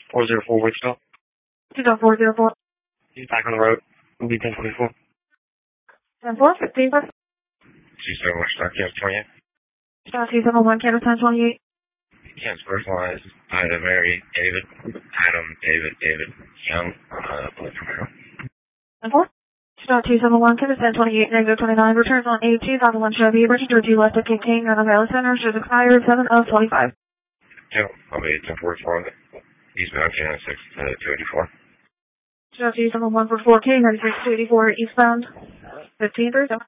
404 Wichita. 404. He's back on the road. It'll be 1024. 10-4, 15. 27 Wichita, Kansas 28. Star 271, Kansas 1028. Kansas first line is Ida, Mary, David, Adam, David, Young, Romero. 10-4. Star 271, Kansas 1028, negative 29, returns on 82,001 Chevy, registered to left at King King, on the Valley Center, should expire 7 of 25. Yeah, I'll be 1044, eastbound Kansas 284. Star 271 for 4K, 96 284, eastbound, 15 37.